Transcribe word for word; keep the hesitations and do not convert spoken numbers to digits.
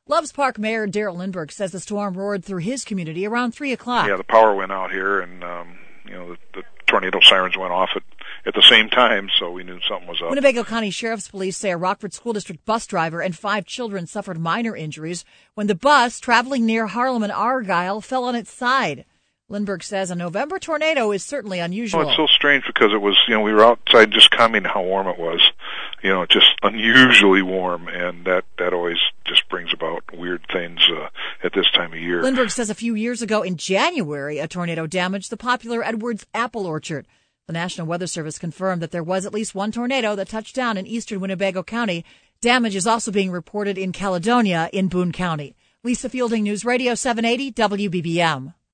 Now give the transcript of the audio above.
Loves Park Mayor Daryl Lindbergh says the storm roared through his community around three o'clock. Yeah, the power went out here, and um, you know the, the tornado sirens went off at, at the same time, so we knew something was up. Winnebago County Sheriff's Police say a Rockford School District bus driver and five children suffered minor injuries when the bus traveling near Harlem and Argyle fell on its side. Lindbergh says a November tornado is certainly unusual. Well, it's so strange because it was, you know, we were outside just commenting how warm it was. You know, just unusually warm, and that, that always just brings about weird things uh, at this time of year. Lindbergh says a few years ago in January, a tornado damaged the popular Edwards apple orchard. The National Weather Service confirmed that there was at least one tornado that touched down in eastern Winnebago County. Damage is also being reported in Caledonia in Boone County. Lisa Fielding, News Radio seven eighty W B B M.